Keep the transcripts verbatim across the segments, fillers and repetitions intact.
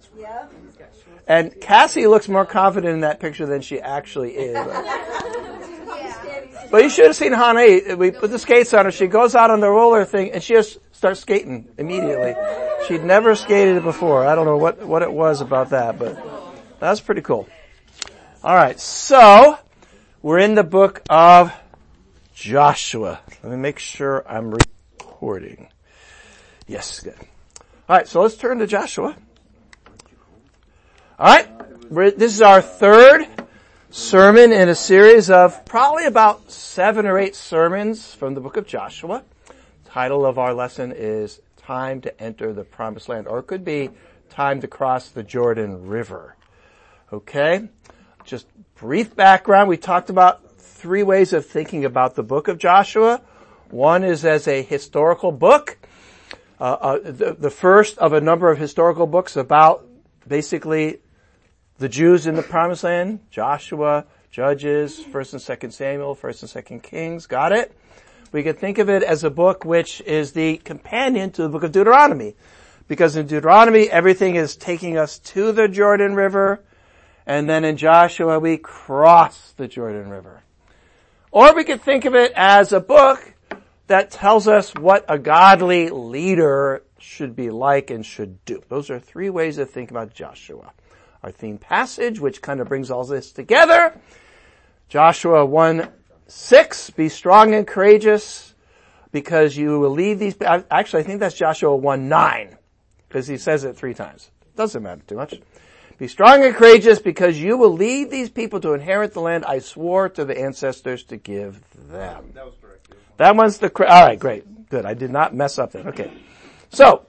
Yeah. And Cassie looks more confident in that picture than she actually is. But you should have seen Hannah. We put the skates on her. She goes out on the roller thing and she just starts skating immediately. She'd never skated before. I don't know what, what it was about that, but that's pretty cool. All right. So we're in the book of Joshua. Let me make sure I'm recording. Yes, good. All right. So let's turn to Joshua. All right. We're, this is our third sermon in a series of probably about seven or eight sermons from the book of Joshua. The title of our lesson is Time to Enter the Promised Land, or it could be Time to Cross the Jordan River. Okay? Just brief background. We talked about three ways of thinking about the book of Joshua. One is as a historical book. Uh, uh, the, the first of a number of historical books about basically the Jews in the Promised Land, Joshua, Judges, First and Second Samuel, First and Second Kings. Got it? We could think of it as a book which is the companion to the book of Deuteronomy. Because in Deuteronomy, everything is taking us to the Jordan River, and then in Joshua, we cross the Jordan River. Or we could think of it as a book that tells us what a godly leader should be like and should do. Those are three ways of thinking about Joshua. Our theme passage, which kind of brings all this together. Joshua one six, be strong and courageous because you will lead these, actually I think that's Joshua one nine, because he says it three times. Doesn't matter too much. Be strong and courageous because you will lead these people to inherit the land I swore to the ancestors to give them. That was correct. That one's the, alright, great. Good. I did not mess up there. Okay. So,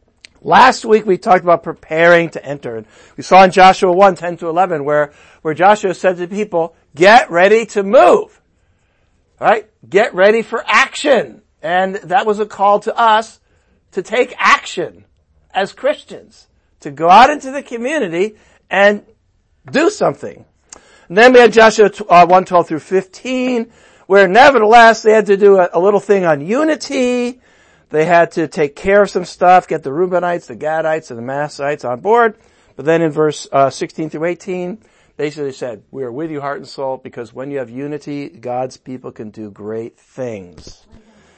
last week we talked about preparing to enter. We saw in Joshua one, ten to eleven where, where Joshua said to people, get ready to move. Right? Get ready for action. And that was a call to us to take action as Christians. To go out into the community and do something. And then we had Joshua one twelve through fifteen where nevertheless they had to do a, a little thing on unity. They had to take care of some stuff, get the Reubenites, the Gadites, and the Manassites on board. But then in verse uh, sixteen through eighteen, basically said, we are with you heart and soul because when you have unity, God's people can do great things.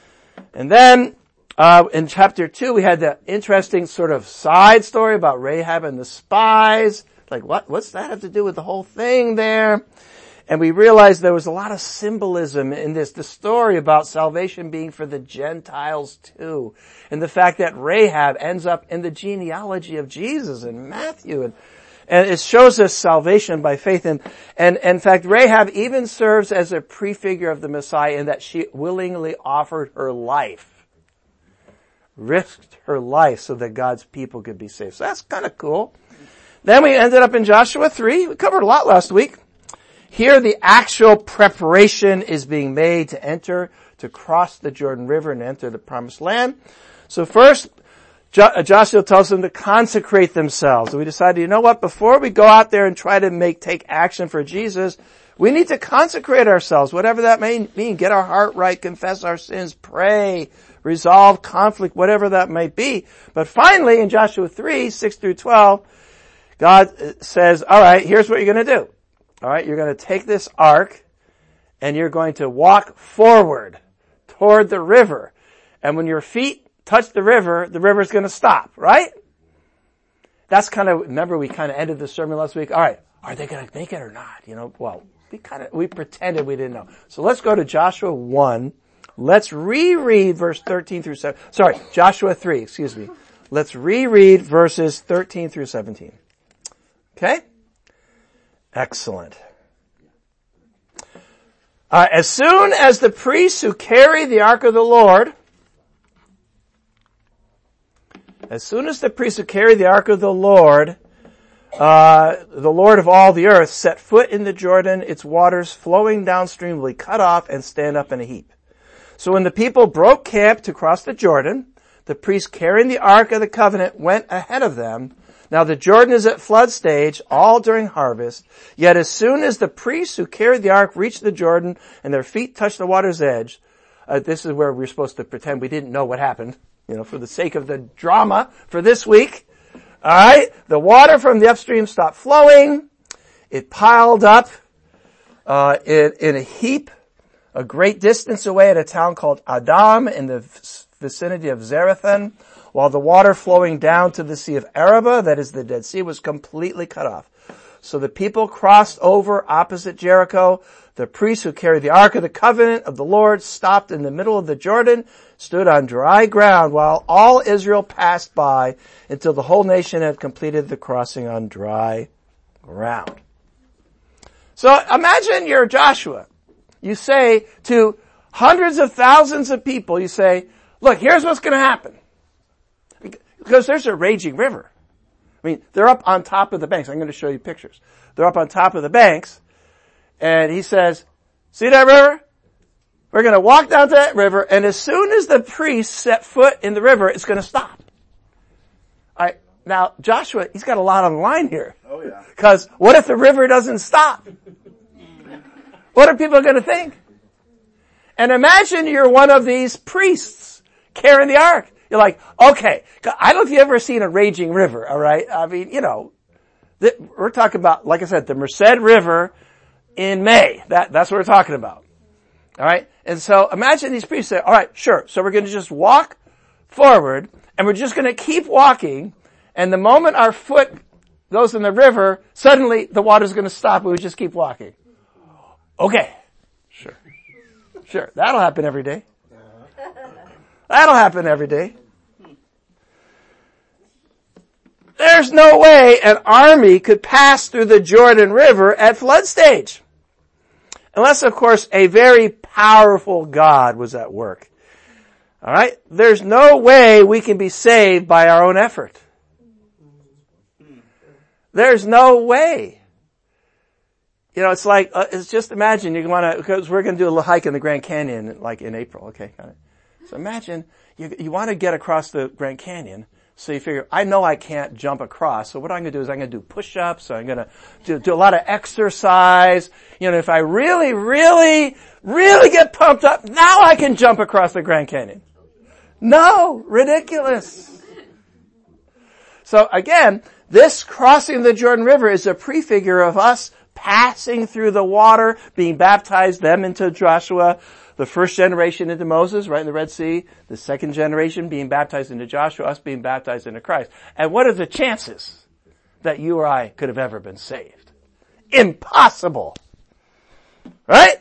And then uh in chapter two, we had the interesting sort of side story about Rahab and the spies. Like, what? What's that have to do with the whole thing there? And we realized there was a lot of symbolism in this, the story about salvation being for the Gentiles too. And the fact that Rahab ends up in the genealogy of Jesus in Matthew. And, and it shows us salvation by faith. And, and, and in fact, Rahab even serves as a prefigure of the Messiah in that she willingly offered her life. Risked her life so that God's people could be saved. So that's kind of cool. Then we ended up in Joshua three. We covered a lot last week. Here the actual preparation is being made to enter, to cross the Jordan River and enter the Promised Land. So first, jo- Joshua tells them to consecrate themselves. And we decided, you know what, before we go out there and try to make, take action for Jesus, we need to consecrate ourselves, whatever that may mean. Get our heart right, confess our sins, pray, resolve conflict, whatever that might be. But finally, in Joshua three, six through twelve, God says, all right, here's what you're going to do. All right, you're going to take this ark and you're going to walk forward toward the river. And when your feet touch the river, the river's going to stop, right? That's kind of, remember we kind of ended the sermon last week. All right, are they going to make it or not? You know, well, we kind of, we pretended we didn't know. So let's go to Joshua one. Let's reread verse thirteen through seven. Sorry, Joshua three, excuse me. Let's reread verses thirteen through seventeen. Okay? Excellent. Uh, as soon as the priests who carry the ark of the Lord, as soon as the priests who carry the ark of the Lord, uh, the Lord of all the earth, set foot in the Jordan, its waters flowing downstream will be cut off and stand up in a heap. So when the people broke camp to cross the Jordan, the priests carrying the ark of the covenant went ahead of them. Now the Jordan is at flood stage, all during harvest. Yet as soon as the priests who carried the ark reached the Jordan and their feet touched the water's edge, uh, this is where we're supposed to pretend we didn't know what happened, you know, for the sake of the drama for this week. Uh, Alright? The water from the upstream stopped flowing. It piled up, uh, in, in a heap a great distance away at a town called Adam in the vicinity of Zarethan, while the water flowing down to the Sea of Arabah, that is the Dead Sea, was completely cut off. So the people crossed over opposite Jericho. The priests who carried the Ark of the Covenant of the Lord stopped in the middle of the Jordan, stood on dry ground while all Israel passed by until the whole nation had completed the crossing on dry ground. So imagine you're Joshua. You say to hundreds of thousands of people, you say, look, here's what's going to happen. Because there's a raging river. I mean, they're up on top of the banks. I'm going to show you pictures. They're up on top of the banks. And he says, see that river? We're going to walk down to that river. And as soon as the priests set foot in the river, it's going to stop. All right. Now, Joshua, he's got a lot on the line here. Oh, yeah. Because what if the river doesn't stop? What are people going to think? And imagine you're one of these priests carrying the ark. You're like, okay, I don't know if you've ever seen a raging river, all right? I mean, you know, we're talking about, like I said, the Merced River in May. That, that's what we're talking about. All right? And so imagine these priests say, all right, sure. So we're going to just walk forward and we're just going to keep walking. And the moment our foot goes in the river, suddenly the water's going to stop and we just keep walking. Okay. Sure. Sure. That'll happen every day. That'll happen every day. There's no way an army could pass through the Jordan River at flood stage. Unless, of course, a very powerful God was at work. Alright? There's no way we can be saved by our own effort. There's no way. You know, it's like, uh, it's just imagine you want to, because we're going to do a little hike in the Grand Canyon, like in April, okay? Kind of. So imagine you, you want to get across the Grand Canyon, so you figure, I know I can't jump across, so what I'm going to do is I'm going to do push-ups, I'm going to do, do a lot of exercise. You know, if I really, really, really get pumped up, now I can jump across the Grand Canyon. No, ridiculous. So again, this crossing the Jordan River is a prefigure of us passing through the water, being baptized, them into Joshua, the first generation into Moses, right in the Red Sea, the second generation being baptized into Joshua, us being baptized into Christ. And what are the chances that you or I could have ever been saved? Impossible. Right?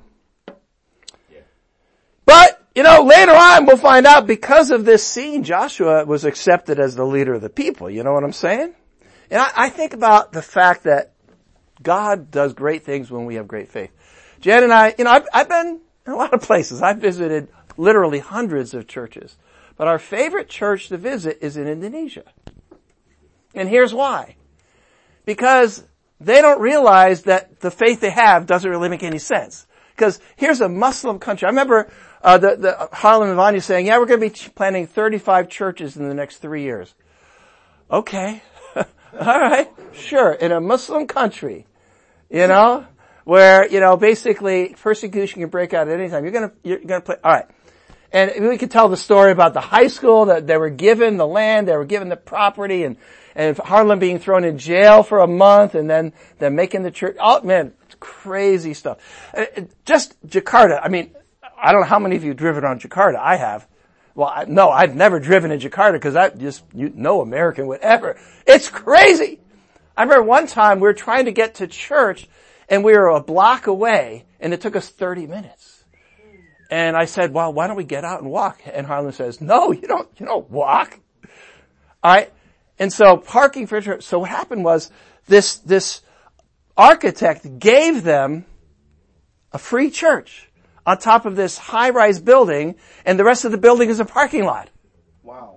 Yeah. But, you know, later on we'll find out because of this scene, Joshua was accepted as the leader of the people. You know what I'm saying? And I, I think about the fact that God does great things when we have great faith. Jen and I, you know, I've, I've been in a lot of places. I've visited literally hundreds of churches. But our favorite church to visit is in Indonesia. And here's why. Because they don't realize that the faith they have doesn't really make any sense. Because here's a Muslim country. I remember uh, the, the Harlan and Vanya saying, yeah, we're going to be planting thirty-five churches in the next three years. Okay. All right. Sure. In a Muslim country. You know, where, you know, basically persecution can break out at any time. You're gonna, you're gonna play, alright. And we could tell the story about the high school that they were given the land, they were given the property, and, and Harlan being thrown in jail for a month, and then, then making the church, oh man, crazy stuff. Just Jakarta, I mean, I don't know how many of you have driven on Jakarta. I have. Well, I, no, I've never driven in Jakarta because I just, you, no American would ever. It's crazy! I remember one time we were trying to get to church and we were a block away and it took us thirty minutes. And I said, well, why don't we get out and walk? And Harlan says, no, you don't, you don't walk. Alright? And so parking for church. So what happened was this, this architect gave them a free church on top of this high-rise building and the rest of the building is a parking lot. Wow.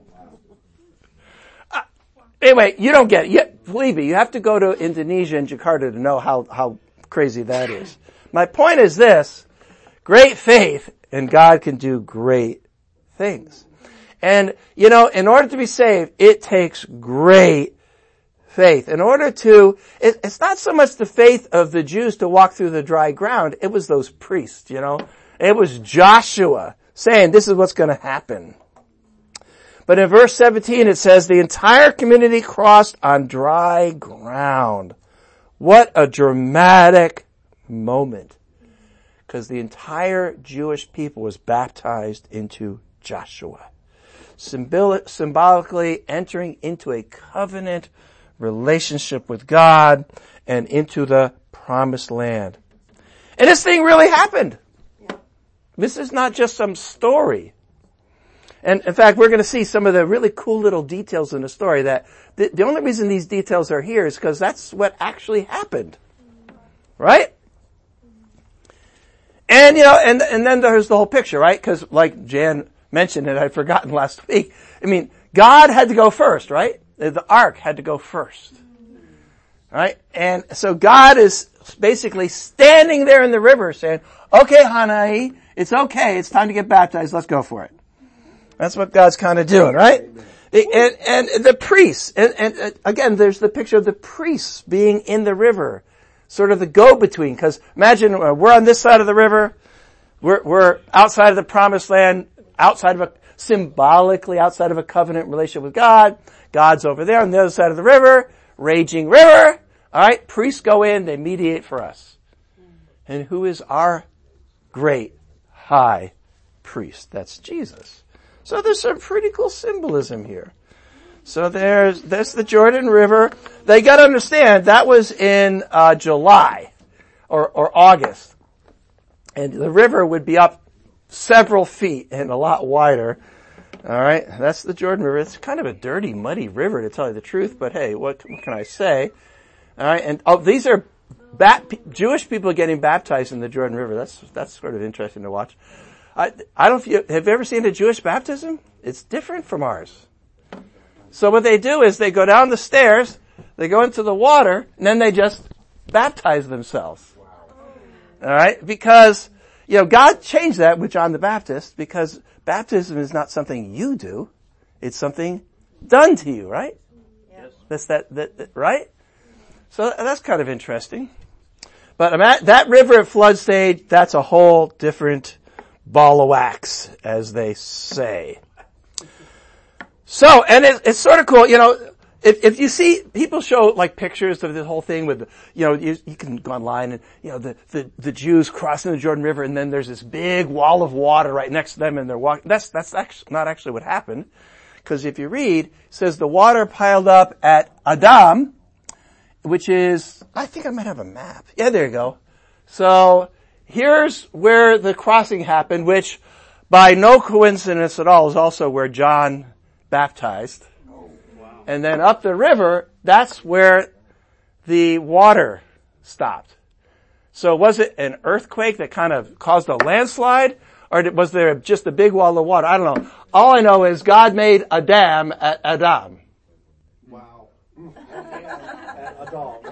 Uh, anyway, you don't get it. You, believe me, you have to go to Indonesia and Jakarta to know how, how crazy that is. My point is this, great faith and God can do great things. And, you know, in order to be saved, it takes great faith. In order to, it, it's not so much the faith of the Jews to walk through the dry ground, it was those priests, you know. It was Joshua saying this is what's going to happen. But in verse seventeen it says the entire community crossed on dry ground. What a dramatic moment. Because the entire Jewish people was baptized into Joshua. Symbol- symbolically entering into a covenant relationship with God and into the promised land. And this thing really happened. This is not just some story. And in fact, we're going to see some of the really cool little details in the story that the, the only reason these details are here is because that's what actually happened. Right? And, you know, and, and then there's the whole picture, right? Because like Jan mentioned, and I'd forgotten last week, I mean, God had to go first, right? The ark had to go first. Right? And so God is basically standing there in the river saying, okay, Hanai, it's okay. It's time to get baptized. Let's go for it. That's what God's kind of doing, right? And, and the priests, and, and again, there's the picture of the priests being in the river, sort of the go-between. Because imagine uh, we're on this side of the river, we're, we're outside of the promised land, outside of a, symbolically outside of a covenant relationship with God. God's over there on the other side of the river, raging river. All right, priests go in, they mediate for us. And who is our great high priest? That's Jesus. So there's some pretty cool symbolism here. So there's, there's the Jordan River. They gotta understand, that was in, uh, July, or, or August. And the river would be up several feet and a lot wider. Alright, that's the Jordan River. It's kind of a dirty, muddy river to tell you the truth, but hey, what, what can I say? Alright, and, oh, these are bat, Jewish people getting baptized in the Jordan River. That's, that's sort of interesting to watch. I, I don't, have you ever seen a Jewish baptism? It's different from ours. So what they do is they go down the stairs, they go into the water, and then they just baptize themselves. Alright? Because, you know, God changed that with John the Baptist, because baptism is not something you do, it's something done to you, right? Yes. That's that, that, that right? So that's kind of interesting. But I'm at, that river at flood stage, that's a whole different ball of wax, as they say. So, and it, it's sort of cool, you know, if, if you see, people show like pictures of this whole thing with, you know, you, you can go online and, you know, the, the, the Jews crossing the Jordan River and then there's this big wall of water right next to them and they're walking. That's, that's actually not actually what happened. Because if you read, it says the water piled up at Adam, which is, I think I might have a map. Yeah, there you go. So, here's where the crossing happened, which by no coincidence at all is also where John baptized. Oh, wow. And then up the river, that's where the water stopped. So was it an earthquake that kind of caused a landslide? Or was there just a big wall of water? I don't know. All I know is God made a dam at Adam. Wow. A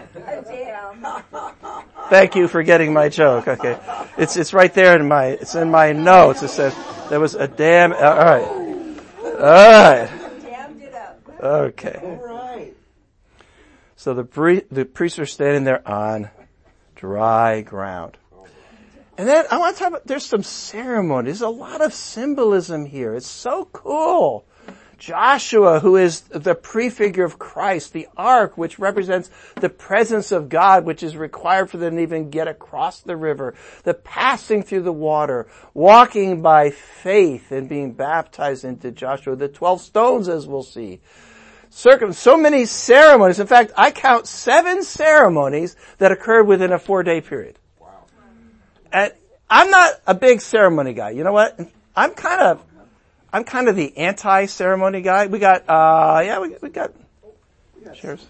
dam. Thank you for getting my joke. Okay. It's, it's right there in my, it's in my notes. It says there was a dam. All right. All right. Dammed it up. Okay. All right. So the, pre- the priests are standing there on dry ground. And then I want to talk about, there's some ceremony. There's a lot of symbolism here. It's so cool. Joshua, who is the prefigure of Christ, the ark, which represents the presence of God, which is required for them to even get across the river, the passing through the water, walking by faith and being baptized into Joshua, the twelve stones, as we'll see. Circum, so many ceremonies. In fact, I count seven ceremonies that occurred within a four-day period. Wow. And I'm not a big ceremony guy. You know what? I'm kind of I'm kind of the anti-ceremony guy. We got, uh, yeah, we, we got, cheers.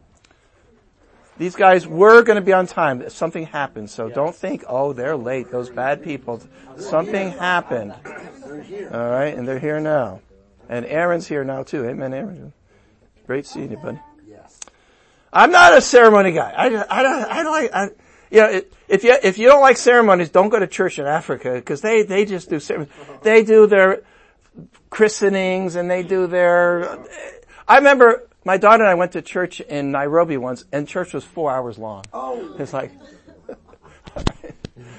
These guys were going to be on time. Something happened. So don't think, oh, they're late. Those bad people. Something happened. All right. And they're here now. And Aaron's here now too. Amen, Aaron. Great seeing you, buddy. I'm not a ceremony guy. I, I don't, I don't like, I, you know, it, if you, if you don't like ceremonies, don't go to church in Africa because they, they just do ceremonies. They do their christenings and they do their, I remember my daughter and I went to church in Nairobi once and church was four hours long. Oh. It's like,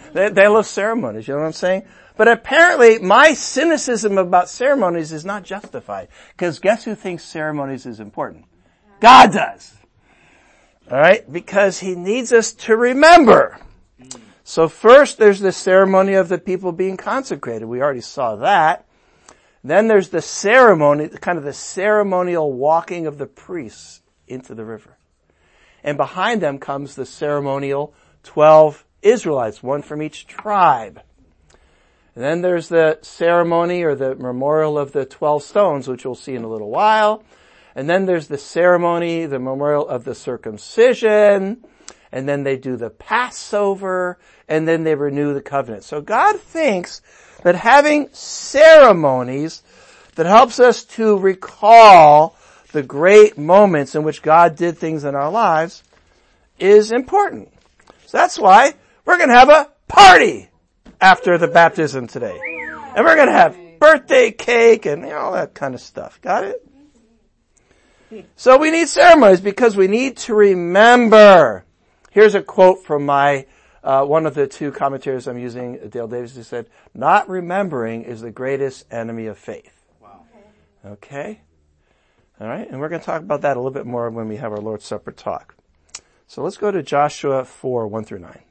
They, they love ceremonies, you know what I'm saying? But apparently my cynicism about ceremonies is not justified. Because guess who thinks ceremonies is important? God does. Alright? Because He needs us to remember. So first there's the ceremony of the people being consecrated. We already saw that. Then there's the ceremony, kind of the ceremonial walking of the priests into the river. And behind them comes the ceremonial twelve Israelites, one from each tribe. And then there's the ceremony or the memorial of the twelve stones, which we'll see in a little while. And then there's the ceremony, the memorial of the circumcision. And then they do the Passover. And then they renew the covenant. So God thinks that having ceremonies that helps us to recall the great moments in which God did things in our lives is important. So that's why we're going to have a party after the baptism today. And we're going to have birthday cake and you know, all that kind of stuff. Got it? So we need ceremonies because we need to remember. Here's a quote from my, uh, one of the two commentators I'm using, Dale Davis, who said, "Not remembering is the greatest enemy of faith." Wow. Okay? All right? And we're going to talk about that a little bit more when we have our Lord's Supper talk. So let's go to Joshua four, one through nine.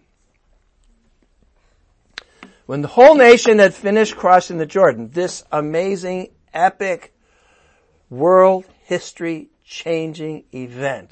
When the whole nation had finished crossing the Jordan, this amazing, epic, world history changing event,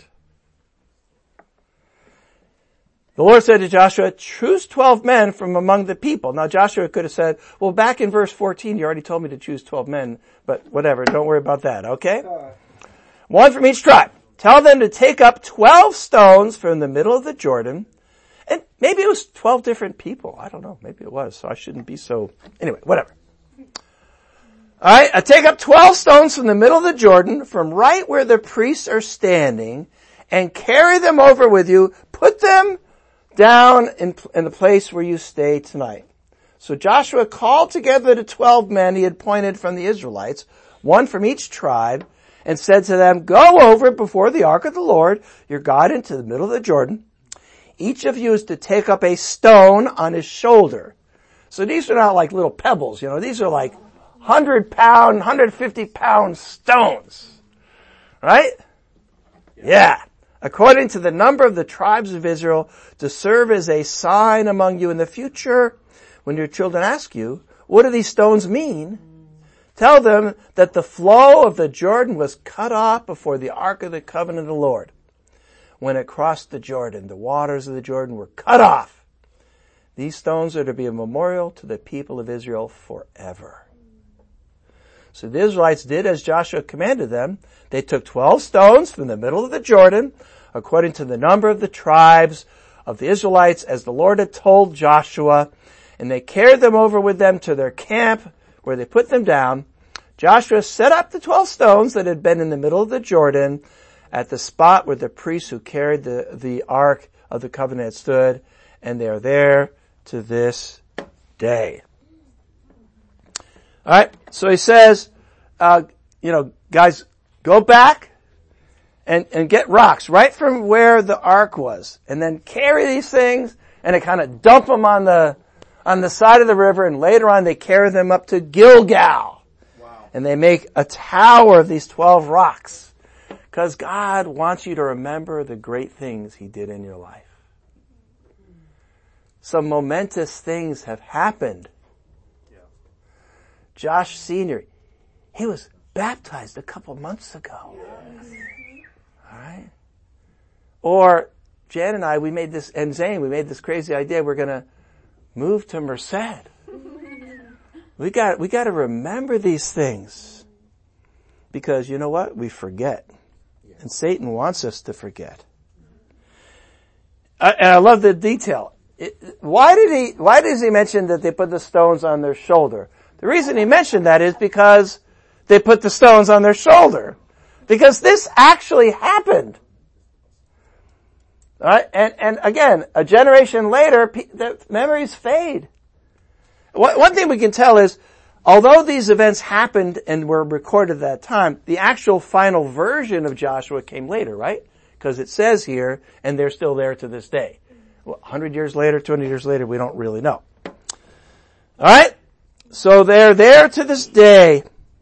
the Lord said to Joshua, "Choose twelve men from among the people." Now Joshua could have said, well, back in verse fourteen, you already told me to choose twelve men, but whatever, don't worry about that, okay? One from each tribe. Tell them to take up twelve stones from the middle of the Jordan. And maybe it was twelve different people. I don't know. Maybe it was, so I shouldn't be so, anyway, whatever. Alright, I take up twelve stones from the middle of the Jordan, from right where the priests are standing, and carry them over with you. Put them down in, in the place where you stay tonight. So Joshua called together the twelve men he had appointed from the Israelites, one from each tribe, and said to them, "Go over before the ark of the Lord, your God, into the middle of the Jordan. Each of you is to take up a stone on his shoulder." So these are not like little pebbles, you know, these are like one hundred pound, one hundred fifty pound stones. Right? Yeah. According to the number of the tribes of Israel, to serve as a sign among you in the future, when your children ask you, "What do these stones mean?" tell them that the flow of the Jordan was cut off before the ark of the covenant of the Lord. When it crossed the Jordan, the waters of the Jordan were cut off. These stones are to be a memorial to the people of Israel forever. So the Israelites did as Joshua commanded them. They took twelve stones from the middle of the Jordan, according to the number of the tribes of the Israelites, as the Lord had told Joshua, and they carried them over with them to their camp, where they put them down. Joshua set up the twelve stones that had been in the middle of the Jordan at the spot where the priests who carried the, the ark of the covenant stood, and they are there to this day. Alright, so he says, uh, you know, guys, go back and, and get rocks right from where the ark was, and then carry these things, and they kind of dump them on the, on the side of the river, and later on they carry them up to Gilgal. Wow. And they make a tower of these twelve rocks. Because God wants you to remember the great things He did in your life. Some momentous things have happened. Yeah. Josh Senior, he was baptized a couple months ago. Yes. All right? Or Jan and I, we made this, and Zane, we made this crazy idea. We're going to move to Merced. We got, we got to remember these things. Because you know what? We forget. And Satan wants us to forget. Uh, and I love the detail. It, why did he, why does he mention that they put the stones on their shoulder? The reason he mentioned that is because they put the stones on their shoulder. Because this actually happened. All right? And, and again, a generation later, the memories fade. One thing we can tell is, although these events happened and were recorded at that time, the actual final version of Joshua came later, right? Because it says here, and they're still there to this day. one hundred years later, two hundred years later, we don't really know. Alright? So they're there to this day.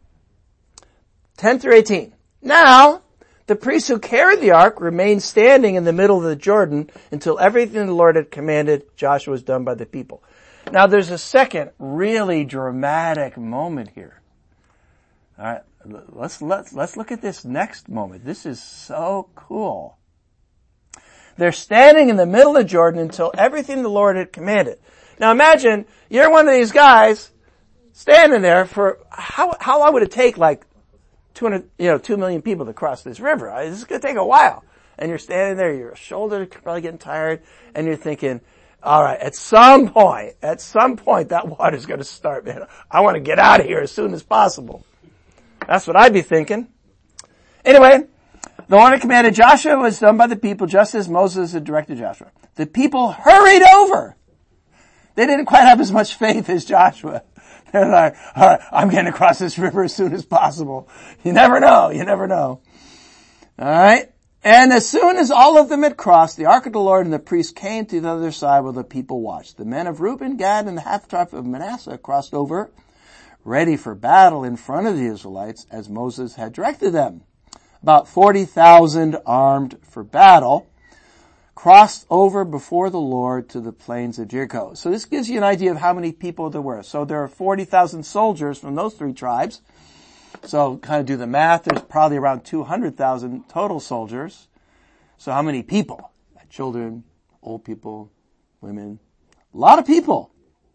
ten through eighteen. Now, the priests who carried the ark remained standing in the middle of the Jordan until everything the Lord had commanded Joshua was done by the people. Now there's a second really dramatic moment here. Alright, let's, let's, let's look at this next moment. This is so cool. They're standing in the middle of Jordan until everything the Lord had commanded. Now imagine, you're one of these guys standing there for, how, how long would it take like two hundred, you know, two million people to cross this river? This is going to take a while. And you're standing there, your shoulders are probably getting tired, and you're thinking, alright, at some point, at some point that water's going to start, man. I want to get out of here as soon as possible. That's what I'd be thinking. Anyway, the Lord had commanded Joshua was done by the people just as Moses had directed Joshua. The people hurried over. They didn't quite have as much faith as Joshua. They're like, all right, I'm getting across this river as soon as possible. You never know. You never know. All right. And as soon as all of them had crossed, the ark of the Lord and the priests came to the other side where the people watched. The men of Reuben, Gad, and the half tribe of Manasseh crossed over, ready for battle in front of the Israelites as Moses had directed them. About forty thousand armed for battle crossed over before the Lord to the plains of Jericho. So this gives you an idea of how many people there were. So there are forty thousand soldiers from those three tribes. So kind of do the math. There's probably around two hundred thousand total soldiers. So how many people? Children, old people, women. A lot of people.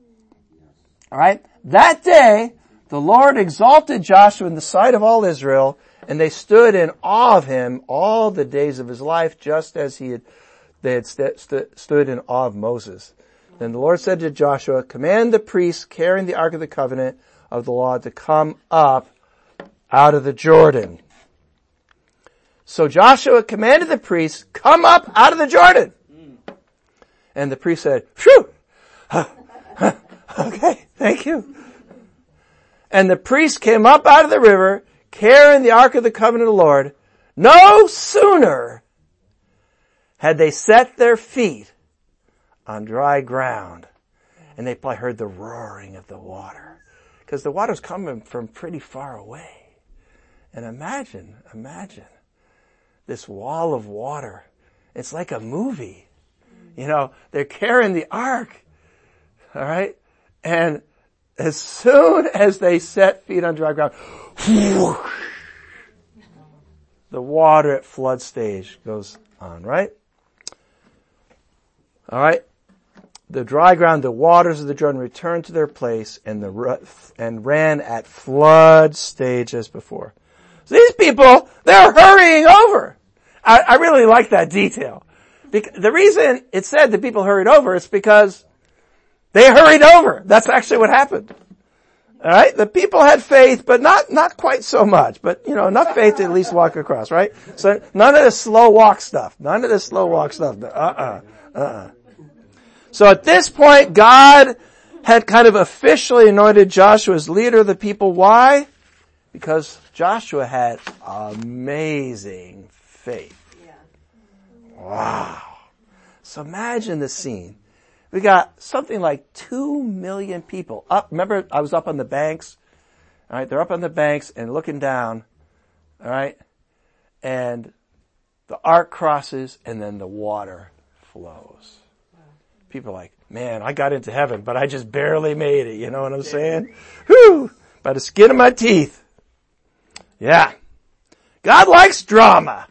All right. That day, the Lord exalted Joshua in the sight of all Israel, and they stood in awe of him all the days of his life, just as he had They had st- st- stood in awe of Moses. Then the Lord said to Joshua, command the priests carrying the Ark of the Covenant of the law to come up out of the Jordan. So Joshua commanded the priests, come up out of the Jordan. And the priest said, phew, okay, thank you. And the priests came up out of the river, carrying the Ark of the Covenant of the Lord. No sooner had they set their feet on dry ground, and they probably heard the roaring of the water, because the water's coming from pretty far away. And imagine, imagine this wall of water. It's like a movie. You know, they're carrying the ark, all right? And as soon as they set feet on dry ground, whoosh, the water at flood stage goes on, right? All right. The dry ground, the waters of the Jordan returned to their place and the and ran at flood stage as before. So these people, they're hurrying over. I, I really like that detail. Because the reason it said the people hurried over is because they hurried over. That's actually what happened. All right. The people had faith, but not not quite so much. But you know, enough faith to at least walk across, right? So none of this slow walk stuff. None of this slow walk stuff. Uh uh-uh, uh. Uh-uh. So at this point, God had kind of officially anointed Joshua as leader of the people. Why? Because Joshua had amazing faith. Yeah. Wow. So imagine the scene. We got something like two million people up. Remember, I was up on the banks. All right, they're up on the banks and looking down. All right, and the ark crosses, and then the water flows. People are like, man, I got into heaven, but I just barely made it. You know what I'm saying? Whew! By the skin of my teeth. Yeah. God likes drama.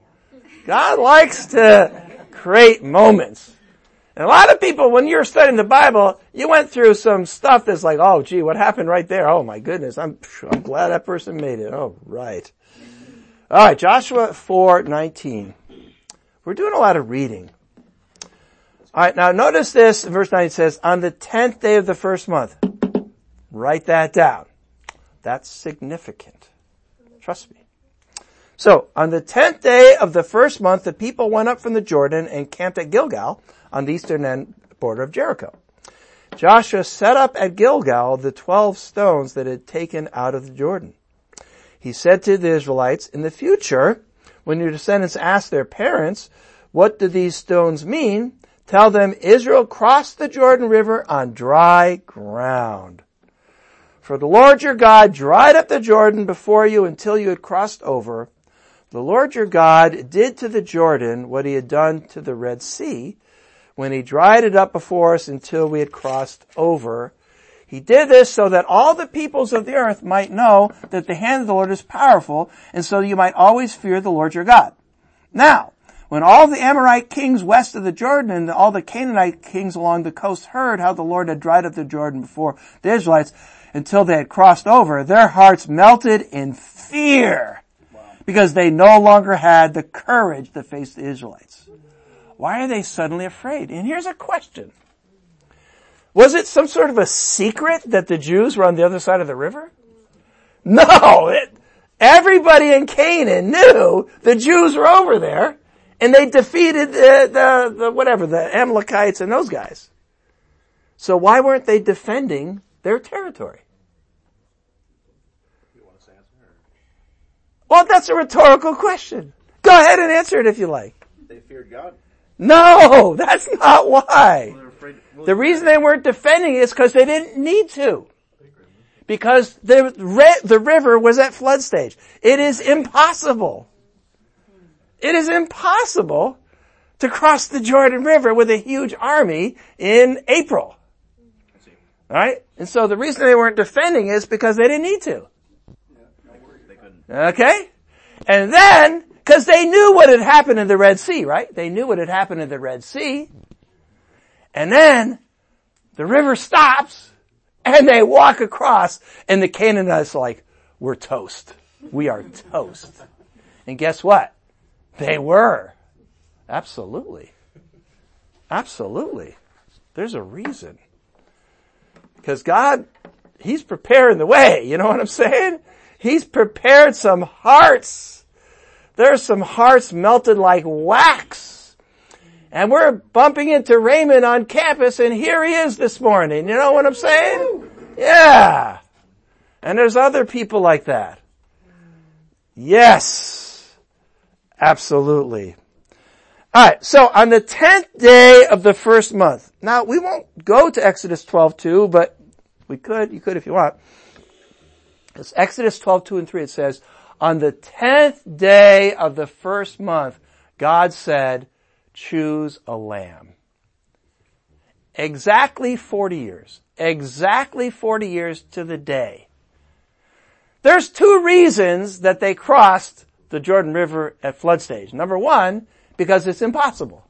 God likes to create moments. And a lot of people, when you're studying the Bible, you went through some stuff that's like, oh gee, what happened right there? Oh my goodness, I'm, I'm glad that person made it. Oh, right. Alright, Joshua four nineteen. We're doing a lot of reading. Alright, now notice this, in verse nine it says, on the tenth day of the first month. Write that down. That's significant. Trust me. So, on the tenth day of the first month, the people went up from the Jordan and camped at Gilgal on the eastern end border of Jericho. Joshua set up at Gilgal the twelve stones that had taken out of the Jordan. He said to the Israelites, in the future, when your descendants ask their parents, what do these stones mean? Tell them Israel crossed the Jordan River on dry ground. For the Lord your God dried up the Jordan before you until you had crossed over. The Lord your God did to the Jordan what he had done to the Red Sea when he dried it up before us until we had crossed over. He did this so that all the peoples of the earth might know that the hand of the Lord is powerful, and so you might always fear the Lord your God. Now, when all the Amorite kings west of the Jordan and all the Canaanite kings along the coast heard how the Lord had dried up the Jordan before the Israelites until they had crossed over, their hearts melted in fear because they no longer had the courage to face the Israelites. Why are they suddenly afraid? And here's a question. Was it some sort of a secret that the Jews were on the other side of the river? No, it, everybody in Canaan knew the Jews were over there, and they defeated the, the, the whatever, the Amalekites and those guys. So why weren't they defending their territory? You want to answer? Well, that's a rhetorical question. Go ahead and answer it if you like. They feared God. No, that's not why. Well, afraid, well, The reason they weren't defending it is because they didn't need to. Because the, the river was at flood stage. It is impossible. It is impossible to cross the Jordan River with a huge army in April. Alright? And so the reason they weren't defending is because they didn't need to. they couldn't. Okay? And then, because they knew what had happened in the Red Sea, right? They knew what had happened in the Red Sea. And then, the river stops, and they walk across, and the Canaanites are like, we're toast. We are toast. And guess what? They were. Absolutely. Absolutely. There's a reason. Because God, He's preparing the way. You know what I'm saying? He's prepared some hearts. There's some hearts melted like wax. And we're bumping into Raymond on campus, and here he is this morning. You know what I'm saying? Yeah. And there's other people like that. Yes. Absolutely. Alright, so on the tenth day of the first month. Now, we won't go to Exodus twelve two, but we could, you could if you want. It's Exodus twelve two and three, it says, on the tenth day of the first month, God said, choose a lamb. Exactly forty years. Exactly forty years to the day. There's two reasons that they crossed the Jordan River at flood stage. Number one, because it's impossible.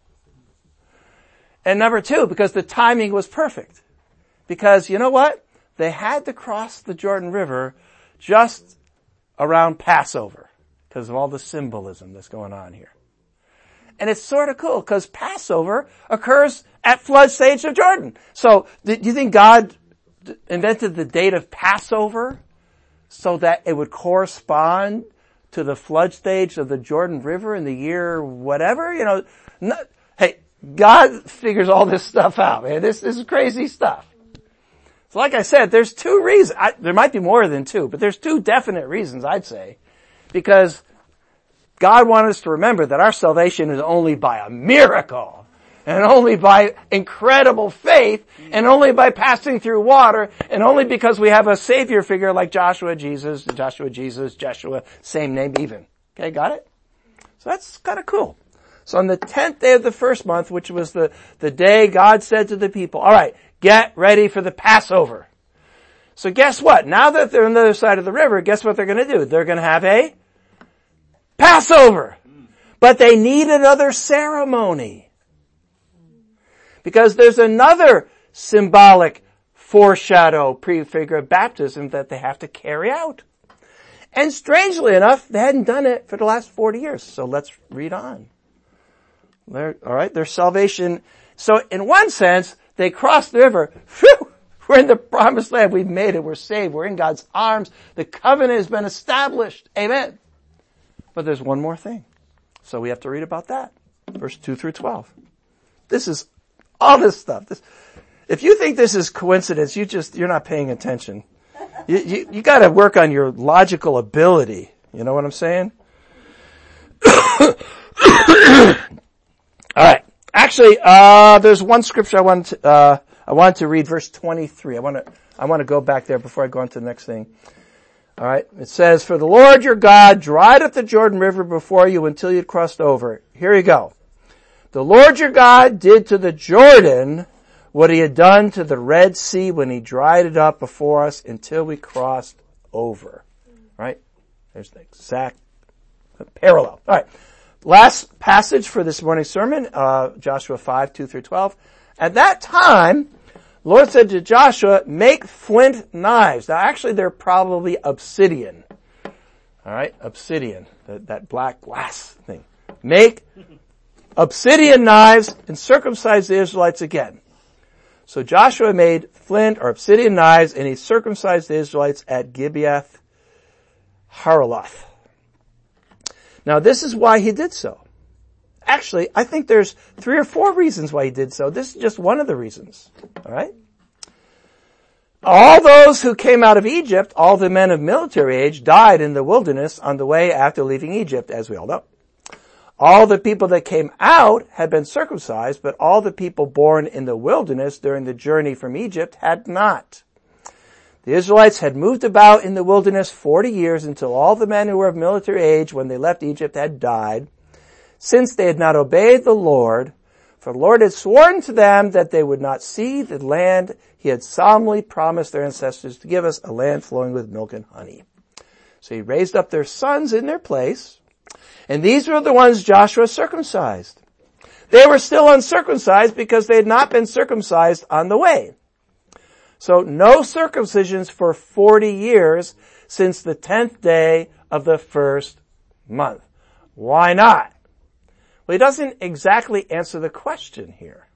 And number two, because the timing was perfect. Because, you know what? They had to cross the Jordan River just around Passover because of all the symbolism that's going on here. And it's sort of cool because Passover occurs at flood stage of Jordan. So, do you think God invented the date of Passover so that it would correspond to the flood stage of the Jordan River in the year whatever? You know, no, hey, God figures all this stuff out, man. This, this is crazy stuff. So like I said, there's two reasons. I, there might be more than two, but there's two definite reasons, I'd say. Because God wanted us to remember that our salvation is only by a miracle, and only by incredible faith, and only by passing through water, and only because we have a Savior figure like Joshua, Jesus, Joshua, Jesus, Jeshua, same name even. Okay, got it? So that's kind of cool. So on the tenth day of the first month, which was the, the day God said to the people, all right, get ready for the Passover. So guess what? Now that they're on the other side of the river, guess what they're going to do? They're going to have a Passover. But they need another ceremony. Because there's another symbolic foreshadow, prefigure of baptism that they have to carry out. And strangely enough, they hadn't done it for the last forty years. So let's read on. They're, all right, their salvation. So in one sense, they crossed the river. Phew, we're in the promised land. We've made it. We're saved. We're in God's arms. The covenant has been established. Amen. But there's one more thing. So we have to read about that. Verse two through twelve. This is all this stuff. This, if you think this is coincidence, you just, you're not paying attention. You, you, you gotta work on your logical ability. You know what I'm saying? Alright. actually, uh, there's one scripture I wanted to, uh, I wanted to read, verse twenty-three. I want to, I want to go back there before I go on to the next thing. All right. It says, "For the Lord your God dried up the Jordan River before you until you had crossed over." Here you go. "The Lord your God did to the Jordan what he had done to the Red Sea when he dried it up before us until we crossed over." Right? There's the exact parallel. All right. Last passage for this morning's sermon, uh, Joshua five, two through twelve. "At that time, the Lord said to Joshua, make flint knives." Now actually they're probably obsidian. Alright, obsidian. That, that black glass thing. "Make obsidian knives and circumcise the Israelites again." So Joshua made flint or obsidian knives and he circumcised the Israelites at Gibeath Haraloth. Now this is why he did so. Actually, I think there's three or four reasons why he did so. This is just one of the reasons. Alright? "All those who came out of Egypt, all the men of military age, died in the wilderness on the way after leaving Egypt, as we all know. All the people that came out had been circumcised, but all the people born in the wilderness during the journey from Egypt had not. The Israelites had moved about in the wilderness forty years until all the men who were of military age when they left Egypt had died, since they had not obeyed the Lord, for the Lord had sworn to them that they would not see the land he had solemnly promised their ancestors to give us, a land flowing with milk and honey. So he raised up their sons in their place, and these were the ones Joshua circumcised. They were still uncircumcised because they had not been circumcised on the way. So no circumcisions for forty years since the tenth day of the first month. Why not? Well, he doesn't exactly answer the question here.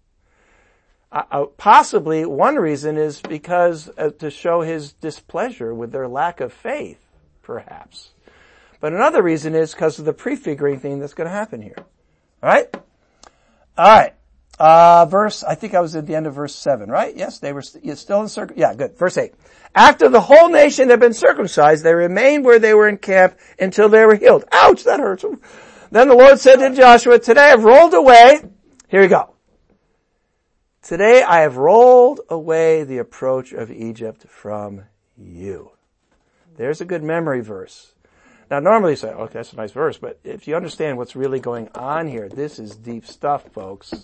Uh, uh, possibly one reason is because uh, to show his displeasure with their lack of faith, perhaps. But another reason is because of the prefiguring thing that's going to happen here. All right? All right. Uh, verse, I think I was at the end of verse seven, right? Yes, they were st- still in circum, yeah, good. Verse eight. "After the whole nation had been circumcised, they remained where they were in camp until they were healed." Ouch, that hurts. "Then the Lord said to Joshua, today I've rolled away," here we go. "Today I have rolled away the approach of Egypt from you." There's a good memory verse. Now normally you say, okay, that's a nice verse, but if you understand what's really going on here, this is deep stuff, folks.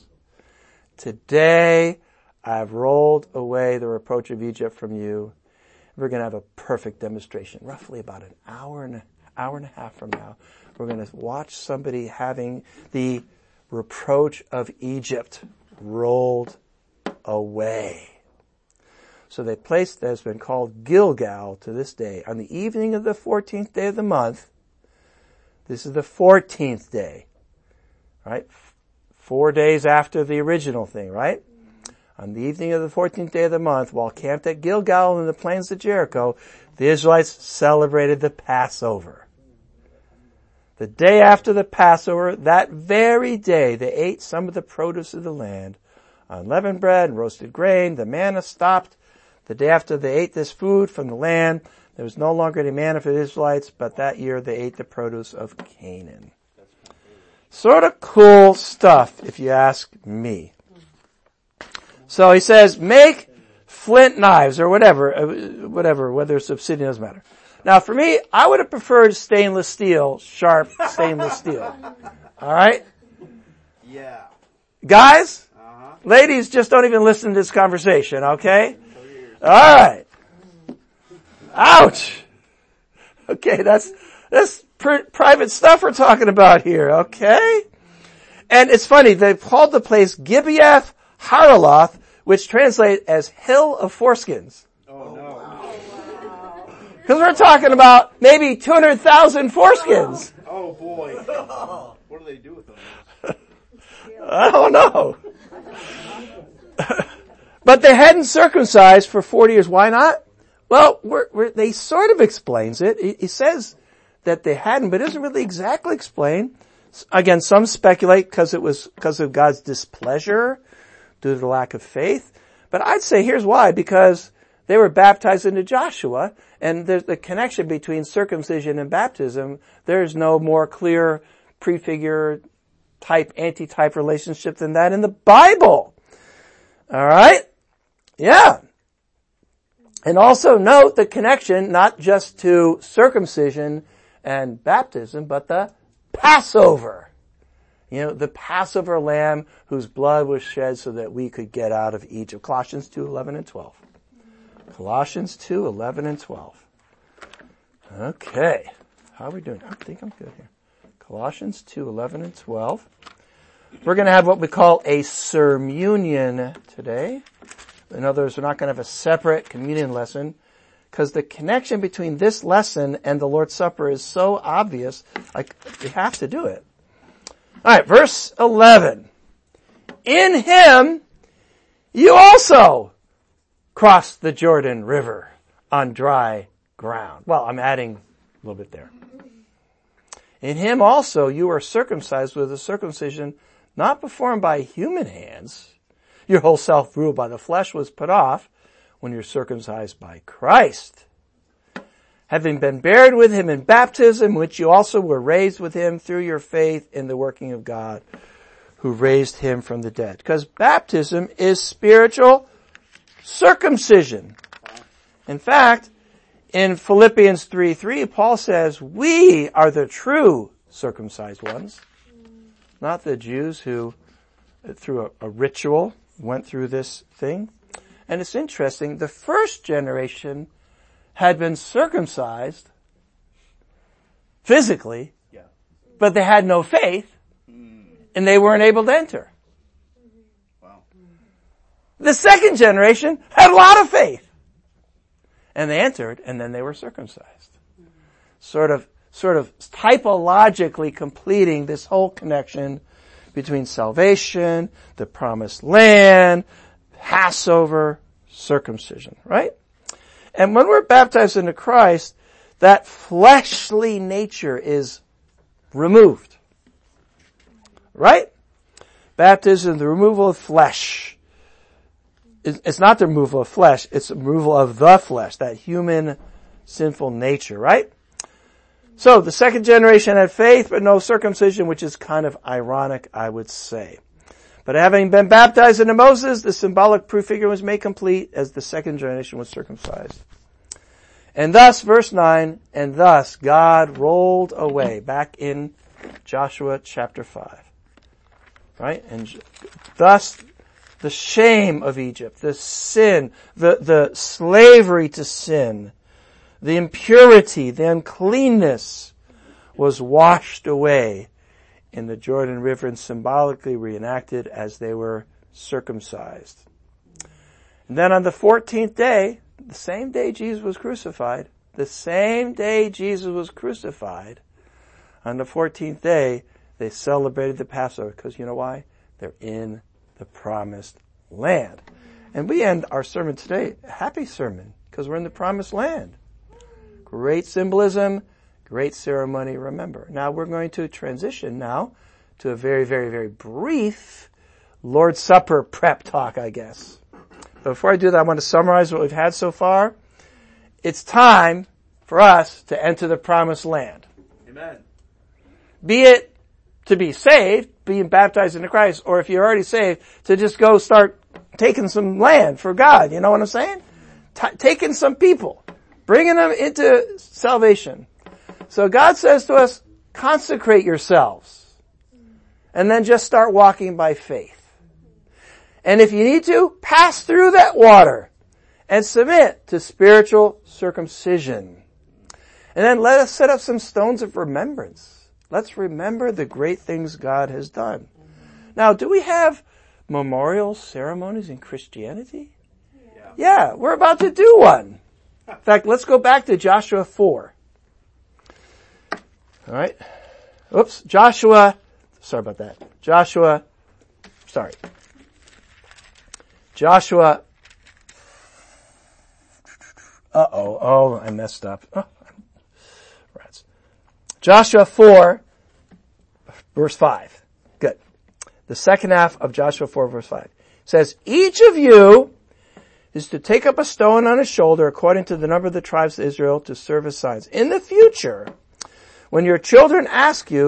Today I've rolled away the reproach of Egypt from you. We're going to have a perfect demonstration, roughly about an hour and an hour and a half from now. We're going to watch somebody having the reproach of Egypt rolled away. So they placed, that has been called Gilgal to this day, on the evening of the fourteenth day of the month. This is the fourteenth day, right? Four days after the original thing, right? On the evening of the fourteenth day of the month, while camped at Gilgal in the plains of Jericho, the Israelites celebrated the Passover. The day after the Passover, that very day, they ate some of the produce of the land. Unleavened bread and roasted grain, the manna stopped. The day after they ate this food from the land, there was no longer any manna for the Israelites, but that year they ate the produce of Canaan. Sort of cool stuff, if you ask me. So he says, make flint knives, or whatever, whatever, whether it's obsidian, doesn't matter. Now for me, I would have preferred stainless steel, sharp stainless steel. Alright? Yeah. Guys, Uh-huh. ladies, just don't even listen to this conversation, okay? Alright. Ouch! Okay, that's, that's pr- private stuff we're talking about here, okay? And it's funny, they've called the place Gibeath Haraloth, which translates as Hill of Foreskins. Oh no. Because we're talking about maybe two hundred thousand foreskins. Oh boy. What do they do with them? I don't know. But they hadn't circumcised for forty years. Why not? Well, we're, we're, they sort of explains it. He, he says that they hadn't, but it doesn't really exactly explain. Again, some speculate because it was because of God's displeasure due to the lack of faith. But I'd say here's why. Because they were baptized into Joshua, and there's the connection between circumcision and baptism. There's no more clear prefigure type, anti-type relationship than that in the Bible. All right? Yeah. And also note the connection not just to circumcision and baptism, but the Passover. You know, the Passover lamb whose blood was shed so that we could get out of Egypt. Colossians two, eleven and twelve. Colossians two, eleven and twelve. Okay. How are we doing? I think I'm good here. Colossians two, eleven and twelve. We're going to have what we call a sermunion today. In other words, we're not going to have a separate communion lesson because the connection between this lesson and the Lord's Supper is so obvious, like we have to do it. All right, verse eleven. In him you also crossed the Jordan River on dry ground. Well, I'm adding a little bit there. In him also you were circumcised with a circumcision not performed by human hands. Your whole self ruled by the flesh was put off when you're circumcised by Christ. Having been buried with him in baptism, which you also were raised with him through your faith in the working of God, who raised him from the dead. Because baptism is spiritual circumcision. In fact, in Philippians three three, Paul says, we are the true circumcised ones, not the Jews who, through a, a ritual, went through this thing. And it's interesting, the first generation had been circumcised physically, Yeah. but they had no faith, and they weren't able to enter. Wow. The second generation had a lot of faith, and they entered, and then they were circumcised. Sort of, sort of typologically completing this whole connection between salvation, the promised land, Passover, circumcision, right? And when we're baptized into Christ, that fleshly nature is removed. Right? Baptism, the removal of flesh. It's not the removal of flesh, it's the removal of the flesh, that human sinful nature, right? So, the second generation had faith but no circumcision, which is kind of ironic, I would say. But having been baptized into Moses, the symbolic prefigure was made complete as the second generation was circumcised. And thus, verse nine, and thus God rolled away, back in Joshua chapter five. Right? And thus, the shame of Egypt, the sin, the, the slavery to sin, the impurity, the uncleanness was washed away in the Jordan River and symbolically reenacted as they were circumcised. And then on the fourteenth day, the same day Jesus was crucified, the same day Jesus was crucified, on the fourteenth day, they celebrated the Passover because you know why? They're in the promised land. And we end our sermon today, a happy sermon, because we're in the promised land. Great symbolism, great ceremony, remember. Now we're going to transition now to a very, very, very brief Lord's Supper prep talk, I guess. But before I do that, I want to summarize what we've had so far. It's time for us to enter the promised land. Amen. Be it to be saved, being baptized into Christ, or if you're already saved, to just go start taking some land for God. You know what I'm saying? T- taking some people, bringing them into salvation. So God says to us, consecrate yourselves, and then just start walking by faith. And if you need to, pass through that water and submit to spiritual circumcision. And then let us set up some stones of remembrance. Let's remember the great things God has done. Now, do we have memorial ceremonies in Christianity? Yeah. Yeah, we're about to do one. In fact, let's go back to Joshua four. All right. Oops. Joshua. Sorry about that. Joshua. Sorry. Joshua. Uh-oh. Oh, I messed up. Oh, rats. Joshua four, verse five. Good. The second half of Joshua four, verse five says, each of you is to take up a stone on his shoulder according to the number of the tribes of Israel to serve as signs. In the future, when your children ask you,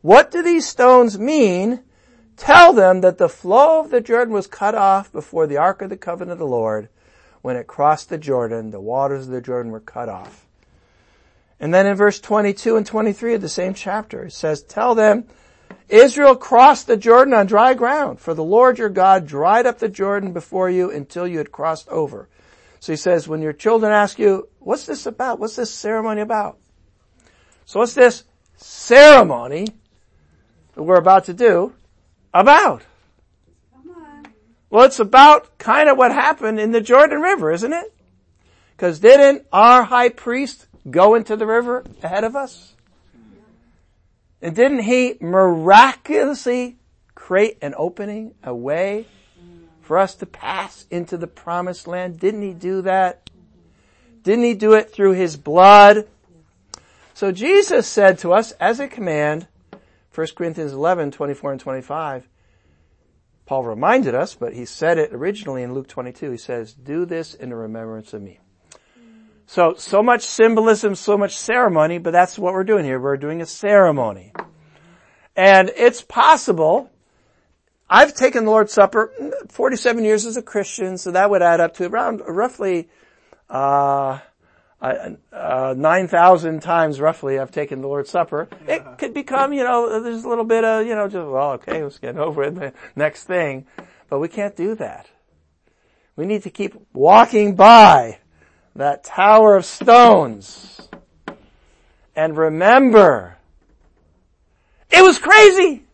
what do these stones mean? Tell them that the flow of the Jordan was cut off before the Ark of the Covenant of the Lord. When it crossed the Jordan, the waters of the Jordan were cut off. And then in verse twenty-two and twenty-three of the same chapter, it says, tell them, Israel crossed the Jordan on dry ground, for the Lord your God dried up the Jordan before you until you had crossed over. So he says, when your children ask you, what's this about? What's this ceremony about? So what's this ceremony that we're about to do about? Well, it's about kind of what happened in the Jordan River, isn't it? Because didn't our high priest go into the river ahead of us? And didn't he miraculously create an opening, a way for us to pass into the promised land? Didn't he do that? Didn't he do it through his blood? So Jesus said to us as a command, First Corinthians eleven, twenty-four and twenty-five, Paul reminded us, but he said it originally in Luke twenty-two. He says, do this in remembrance of me. So, so much symbolism, so much ceremony, but that's what we're doing here. We're doing a ceremony. And it's possible, I've taken the Lord's Supper forty-seven years as a Christian, so that would add up to around roughly, uh, uh, uh nine thousand times roughly I've taken the Lord's Supper. It could become, you know, there's a little bit of, you know, just, well, okay, let's get over it, the next thing. But we can't do that. We need to keep walking by that tower of stones. And remember, it was crazy.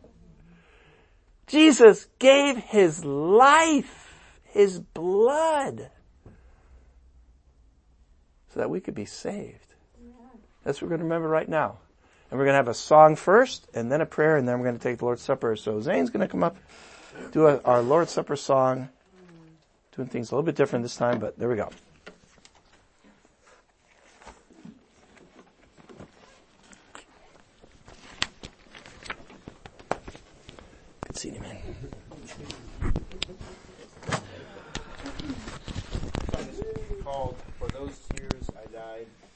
Jesus gave his life, his blood, so that we could be saved. That's what we're going to remember right now. And we're going to have a song first, and then a prayer, and then we're going to take the Lord's Supper. So Zane's going to come up, do a, our Lord's Supper song, doing things a little bit different this time, but there we go. Good seeing you, man. Called For Those Years I Died.